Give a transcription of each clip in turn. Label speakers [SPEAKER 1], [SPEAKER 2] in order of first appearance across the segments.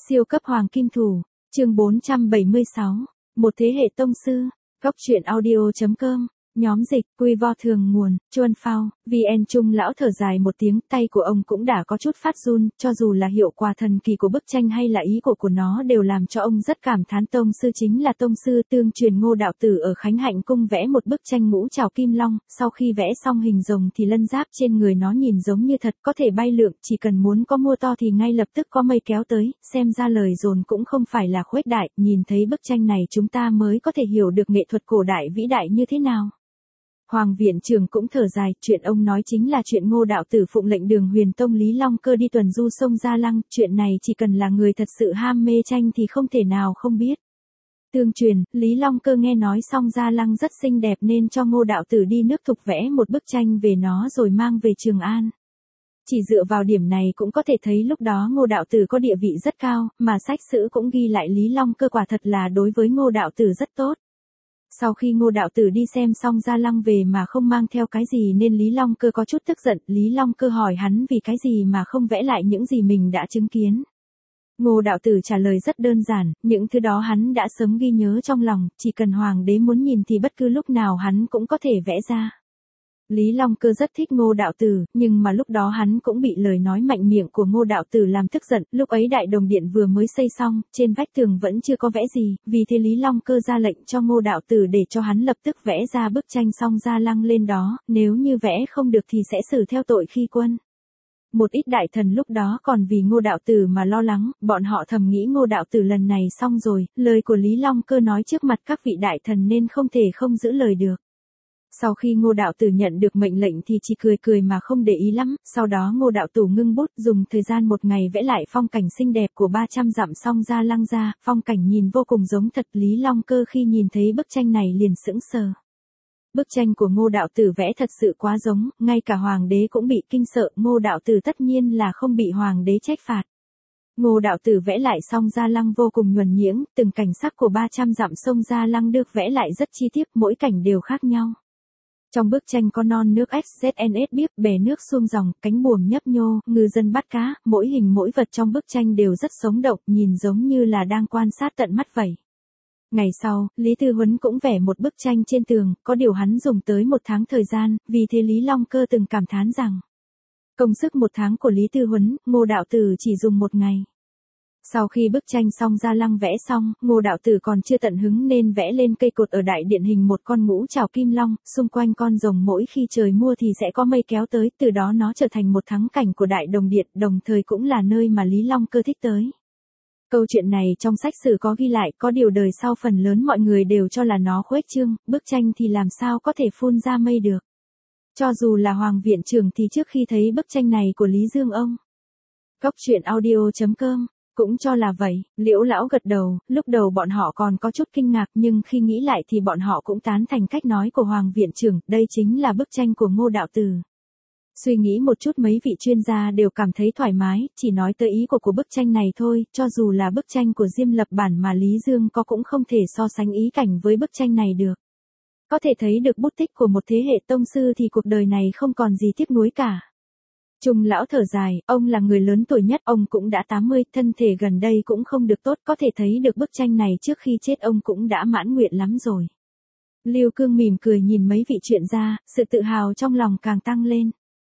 [SPEAKER 1] Siêu cấp hoàng kim thủ, chương 476, một thế hệ tông sư, góc truyện audio.com, nhóm dịch, quy vo thường nguồn, Chuan Phao, VN Trung lão thở dài một tiếng, tay của ông cũng đã có chút phát run, cho dù là hiệu quả thần kỳ của bức tranh hay là ý của nó đều làm cho ông rất cảm thán. Tông sư chính là tông sư. Tương truyền Ngô đạo tử ở Khánh Hạnh cung vẽ một bức tranh ngũ trảo kim long, sau khi vẽ xong hình rồng thì lân giáp trên người nó nhìn giống như thật, có thể bay lượn, chỉ cần muốn có mưa to thì ngay lập tức có mây kéo tới, xem ra lời dồn cũng không phải là khuếch đại. Nhìn thấy bức tranh này chúng ta mới có thể hiểu được nghệ thuật cổ đại vĩ đại như thế nào. Hoàng viện trưởng cũng thở dài, chuyện ông nói chính là chuyện Ngô đạo tử phụng lệnh Đường Huyền Tông Lý Long Cơ đi tuần du sông Gia Lăng, chuyện này chỉ cần là người thật sự ham mê tranh thì không thể nào không biết. Tương truyền, Lý Long Cơ nghe nói sông Gia Lăng rất xinh đẹp nên cho Ngô đạo tử đi nước Thục vẽ một bức tranh về nó rồi mang về Trường An. Chỉ dựa vào điểm này cũng có thể thấy lúc đó Ngô đạo tử có địa vị rất cao, mà sách sử cũng ghi lại Lý Long Cơ quả thật là đối với Ngô đạo tử rất tốt. Sau khi Ngô đạo tử đi xem xong Gia Lăng về mà không mang theo cái gì nên Lý Long Cơ có chút tức giận. Lý Long Cơ hỏi hắn vì cái gì mà không vẽ lại những gì mình đã chứng kiến. Ngô đạo tử trả lời rất đơn giản, những thứ đó hắn đã sớm ghi nhớ trong lòng, chỉ cần hoàng đế muốn nhìn thì bất cứ lúc nào hắn cũng có thể vẽ ra. Lý Long Cơ rất thích Ngô đạo tử, nhưng mà lúc đó hắn cũng bị lời nói mạnh miệng của Ngô đạo tử làm tức giận. Lúc ấy Đại Đồng Điện vừa mới xây xong, trên vách tường vẫn chưa có vẽ gì, vì thế Lý Long Cơ ra lệnh cho Ngô đạo tử để cho hắn lập tức vẽ ra bức tranh song Gia Lăng lên đó, nếu như vẽ không được thì sẽ xử theo tội khi quân. Một ít đại thần lúc đó còn vì Ngô đạo tử mà lo lắng, bọn họ thầm nghĩ Ngô đạo tử lần này xong rồi, lời của Lý Long Cơ nói trước mặt các vị đại thần nên không thể không giữ lời được. Sau khi Ngô đạo tử nhận được mệnh lệnh thì chỉ cười cười mà không để ý lắm, sau đó Ngô đạo tử ngưng bút dùng thời gian một ngày vẽ lại phong cảnh xinh đẹp của 300 dặm song Gia Lăng ra, phong cảnh nhìn vô cùng giống thật. Lý Long Cơ khi nhìn thấy bức tranh này liền sững sờ. Bức tranh của Ngô đạo tử vẽ thật sự quá giống, ngay cả hoàng đế cũng bị kinh sợ. Ngô đạo tử tất nhiên là không bị hoàng đế trách phạt. Ngô đạo tử vẽ lại song Gia Lăng vô cùng nhuần nhuyễn, từng cảnh sắc của 300 dặm sông Gia Lăng được vẽ lại rất chi tiết, mỗi cảnh đều khác nhau. Trong bức tranh có non nước XZNS biếc, bè nước xuông dòng, cánh buồm nhấp nhô, ngư dân bắt cá, mỗi hình mỗi vật trong bức tranh đều rất sống động, nhìn giống như là đang quan sát tận mắt vậy. Ngày sau, Lý Tư Huấn cũng vẽ một bức tranh trên tường, có điều hắn dùng tới 1 tháng thời gian, vì thế Lý Long Cơ từng cảm thán rằng công sức 1 tháng của Lý Tư Huấn, Ngô đạo tử chỉ dùng 1 ngày. Sau khi bức tranh song Gia Lăng vẽ xong, Ngô đạo tử còn chưa tận hứng nên vẽ lên cây cột ở đại điện hình một con ngũ trảo kim long, xung quanh con rồng mỗi khi trời mưa thì sẽ có mây kéo tới, từ đó nó trở thành một thắng cảnh của Đại Đồng Điện, đồng thời cũng là nơi mà Lý Long Cơ thích tới. Câu chuyện này trong sách sử có ghi lại, có điều đời sau phần lớn mọi người đều cho là nó khuếch trương, bức tranh thì làm sao có thể phun ra mây được. Cho dù là Hoàng viện trưởng thì trước khi thấy bức tranh này của Lý Dương ông, góc truyện audio.com, cũng cho là vậy. Liễu lão gật đầu, lúc đầu bọn họ còn có chút kinh ngạc nhưng khi nghĩ lại thì bọn họ cũng tán thành cách nói của Hoàng viện trưởng, đây chính là bức tranh của Ngô đạo tử. Suy nghĩ một chút mấy vị chuyên gia đều cảm thấy thoải mái, chỉ nói tới ý của bức tranh này thôi, cho dù là bức tranh của Diêm Lập bản mà Lý Dương có cũng không thể so sánh ý cảnh với bức tranh này được. Có thể thấy được bút tích của một thế hệ tông sư thì cuộc đời này không còn gì tiếc nuối cả. Trung lão thở dài, ông là người lớn tuổi nhất, ông cũng đã 80, thân thể gần đây cũng không được tốt, có thể thấy được bức tranh này trước khi chết ông cũng đã mãn nguyện lắm rồi. Lưu Cương mỉm cười nhìn mấy vị chuyên gia, sự tự hào trong lòng càng tăng lên.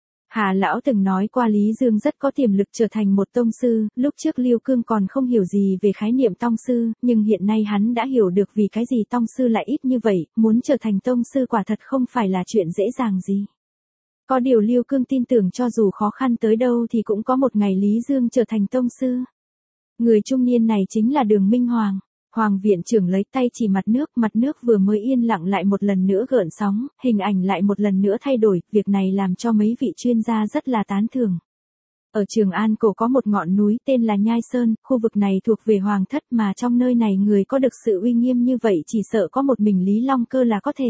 [SPEAKER 1] Hà lão từng nói qua Lý Dương rất có tiềm lực trở thành một tông sư, lúc trước Lưu Cương còn không hiểu gì về khái niệm tông sư, nhưng hiện nay hắn đã hiểu được vì cái gì tông sư lại ít như vậy, muốn trở thành tông sư quả thật không phải là chuyện dễ dàng gì. Có điều Lưu Cương tin tưởng cho dù khó khăn tới đâu thì cũng có một ngày Lý Dương trở thành tông sư. Người trung niên này chính là Đường Minh Hoàng. Hoàng viện trưởng lấy tay chỉ mặt nước vừa mới yên lặng lại một lần nữa gợn sóng, hình ảnh lại một lần nữa thay đổi, việc này làm cho mấy vị chuyên gia rất là tán thưởng. Ở Trường An cổ có một ngọn núi tên là Nhai Sơn, khu vực này thuộc về Hoàng thất mà trong nơi này người có được sự uy nghiêm như vậy chỉ sợ có một mình Lý Long Cơ là có thể.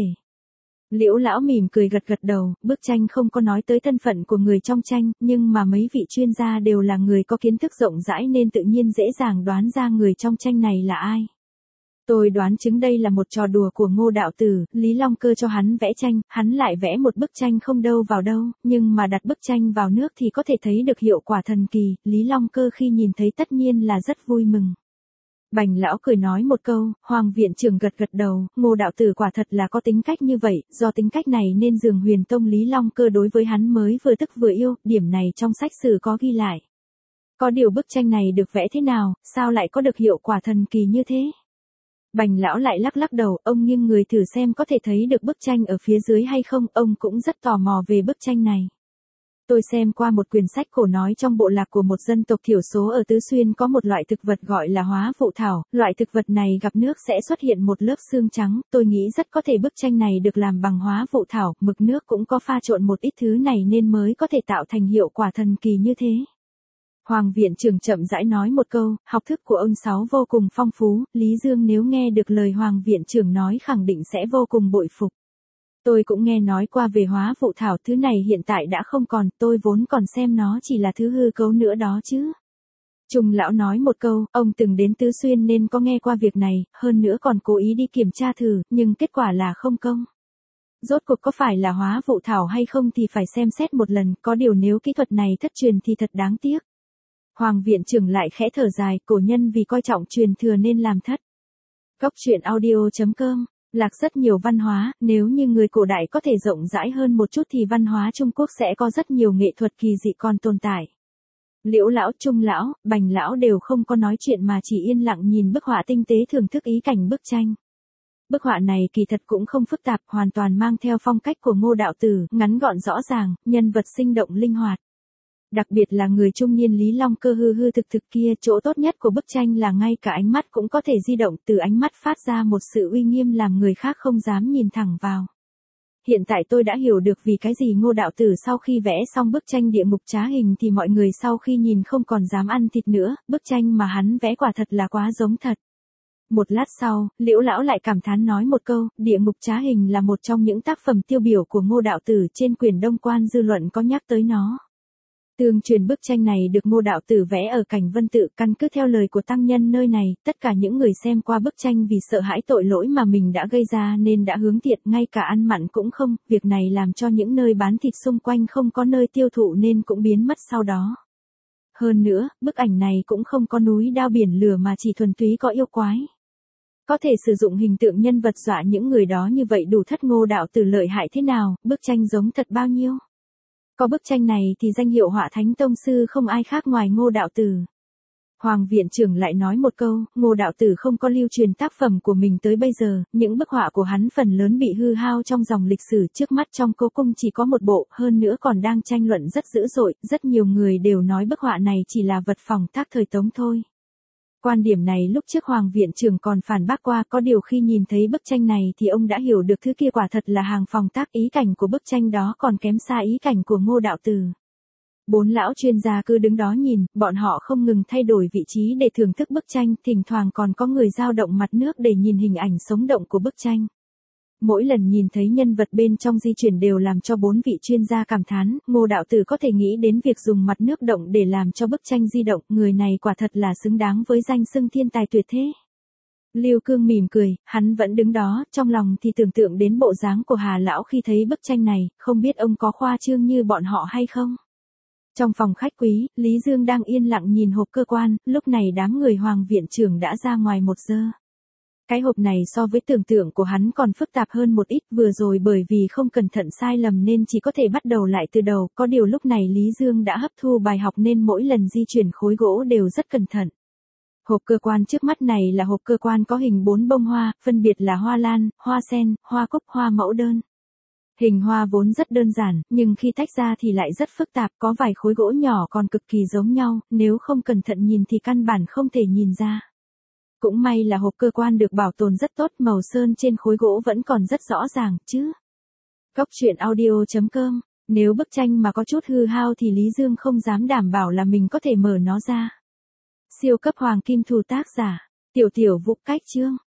[SPEAKER 1] Liễu lão mỉm cười gật đầu, bức tranh không có nói tới thân phận của người trong tranh, nhưng mà mấy vị chuyên gia đều là người có kiến thức rộng rãi nên tự nhiên dễ dàng đoán ra người trong tranh này là ai. Tôi đoán chứng đây là một trò đùa của Ngô đạo tử, Lý Long Cơ cho hắn vẽ tranh, hắn lại vẽ một bức tranh không đâu vào đâu, nhưng mà đặt bức tranh vào nước thì có thể thấy được hiệu quả thần kỳ, Lý Long Cơ khi nhìn thấy tất nhiên là rất vui mừng. Bành lão cười nói một câu, Hoàng viện trưởng gật gật đầu, Ngô đạo tử quả thật là có tính cách như vậy, do tính cách này nên Dường Huyền Tông Lý Long Cơ đối với hắn mới vừa tức vừa yêu, điểm này trong sách sử có ghi lại. Có điều bức tranh này được vẽ thế nào, sao lại có được hiệu quả thần kỳ như thế? Bành lão lại lắc lắc đầu, ông nghiêng người thử xem có thể thấy được bức tranh ở phía dưới hay không, ông cũng rất tò mò về bức tranh này. Tôi xem qua một quyển sách cổ nói trong bộ lạc của một dân tộc thiểu số ở Tứ Xuyên có một loại thực vật gọi là hóa vụ thảo, loại thực vật này gặp nước sẽ xuất hiện một lớp xương trắng, tôi nghĩ rất có thể bức tranh này được làm bằng hóa vụ thảo, mực nước cũng có pha trộn một ít thứ này nên mới có thể tạo thành hiệu quả thần kỳ như thế. Hoàng viện trưởng chậm rãi nói một câu, học thức của ông Sáu vô cùng phong phú, Lý Dương nếu nghe được lời Hoàng viện trưởng nói khẳng định sẽ vô cùng bội phục. Tôi cũng nghe nói qua về hóa vụ thảo, thứ này hiện tại đã không còn, tôi vốn còn xem nó chỉ là thứ hư cấu nữa đó chứ. Trung lão nói một câu, ông từng đến Tứ Xuyên nên có nghe qua việc này, hơn nữa còn cố ý đi kiểm tra thử, nhưng kết quả là không công. Rốt cuộc có phải là hóa vụ thảo hay không thì phải xem xét một lần, có điều nếu kỹ thuật này thất truyền thì thật đáng tiếc. Hoàng viện trưởng lại khẽ thở dài, cổ nhân vì coi trọng truyền thừa nên làm thất. Góc truyện audio.com, lạc rất nhiều văn hóa, nếu như người cổ đại có thể rộng rãi hơn một chút thì văn hóa Trung Quốc sẽ có rất nhiều nghệ thuật kỳ dị còn tồn tại. Liễu lão, Trung lão, Bành lão đều không có nói chuyện mà chỉ yên lặng nhìn bức họa tinh tế thưởng thức ý cảnh bức tranh. Bức họa này kỳ thật cũng không phức tạp, hoàn toàn mang theo phong cách của Ngô đạo tử, ngắn gọn rõ ràng, nhân vật sinh động linh hoạt. Đặc biệt là người trung niên Lý Long Cơ hư hư thực thực kia, chỗ tốt nhất của bức tranh là ngay cả ánh mắt cũng có thể di động, từ ánh mắt phát ra một sự uy nghiêm làm người khác không dám nhìn thẳng vào. Hiện tại tôi đã hiểu được vì cái gì Ngô đạo tử sau khi vẽ xong bức tranh địa ngục trá hình thì mọi người sau khi nhìn không còn dám ăn thịt nữa, bức tranh mà hắn vẽ quả thật là quá giống thật. Một lát sau, Liễu lão lại cảm thán nói một câu, địa ngục trá hình là một trong những tác phẩm tiêu biểu của Ngô đạo tử, trên quyển Đông Quan dư luận có nhắc tới nó. Tương truyền bức tranh này được Ngô đạo tử vẽ ở Cảnh Vân Tự, căn cứ theo lời của tăng nhân nơi này, tất cả những người xem qua bức tranh vì sợ hãi tội lỗi mà mình đã gây ra nên đã hướng thiện, ngay cả ăn mặn cũng không, việc này làm cho những nơi bán thịt xung quanh không có nơi tiêu thụ nên cũng biến mất sau đó. Hơn nữa, bức ảnh này cũng không có núi đao biển lửa mà chỉ thuần túy có yêu quái. Có thể sử dụng hình tượng nhân vật dọa những người đó như vậy đủ thất Ngô đạo tử lợi hại thế nào, bức tranh giống thật bao nhiêu. Có bức tranh này thì danh hiệu Họa Thánh Tông Sư không ai khác ngoài Ngô đạo tử. Hoàng viện trưởng lại nói một câu, Ngô đạo tử không có lưu truyền tác phẩm của mình tới bây giờ, những bức họa của hắn phần lớn bị hư hao trong dòng lịch sử, trước mắt trong cố cung chỉ có một bộ, hơn nữa còn đang tranh luận rất dữ dội, rất nhiều người đều nói bức họa này chỉ là vật phỏng thác thời Tống thôi. Quan điểm này lúc trước Hoàng viện trưởng còn phản bác qua, có điều khi nhìn thấy bức tranh này thì ông đã hiểu được thứ kia quả thật là hàng phòng tác, ý cảnh của bức tranh đó còn kém xa ý cảnh của Ngô đạo tử. Bốn lão chuyên gia cứ đứng đó nhìn, bọn họ không ngừng thay đổi vị trí để thưởng thức bức tranh, thỉnh thoảng còn có người dao động mặt nước để nhìn hình ảnh sống động của bức tranh. Mỗi lần nhìn thấy nhân vật bên trong di chuyển đều làm cho bốn vị chuyên gia cảm thán, Ngô đạo tử có thể nghĩ đến việc dùng mặt nước động để làm cho bức tranh di động, người này quả thật là xứng đáng với danh xưng thiên tài tuyệt thế. Lưu Cương mỉm cười, hắn vẫn đứng đó, trong lòng thì tưởng tượng đến bộ dáng của Hà lão khi thấy bức tranh này, không biết ông có khoa trương như bọn họ hay không. Trong phòng khách quý, Lý Dương đang yên lặng nhìn hộp cơ quan, lúc này đám người Hoàng viện trưởng đã ra ngoài một giờ. Cái hộp này so với tưởng tượng của hắn còn phức tạp hơn một ít, vừa rồi bởi vì không cẩn thận sai lầm nên chỉ có thể bắt đầu lại từ đầu, có điều lúc này Lý Dương đã hấp thu bài học nên mỗi lần di chuyển khối gỗ đều rất cẩn thận. Hộp cơ quan trước mắt này là hộp cơ quan có hình 4 bông hoa, phân biệt là hoa lan, hoa sen, hoa cúc, hoa mẫu đơn. Hình hoa vốn rất đơn giản, nhưng khi tách ra thì lại rất phức tạp, có vài khối gỗ nhỏ còn cực kỳ giống nhau, nếu không cẩn thận nhìn thì căn bản không thể nhìn ra. Cũng may là hộp cơ quan được bảo tồn rất tốt, màu sơn trên khối gỗ vẫn còn rất rõ ràng, chứ. Góc truyện audio.com, nếu bức tranh mà có chút hư hao thì Lý Dương không dám đảm bảo là mình có thể mở nó ra. Siêu cấp hoàng kim thù tác giả, Tiểu Vũ Cách Chương.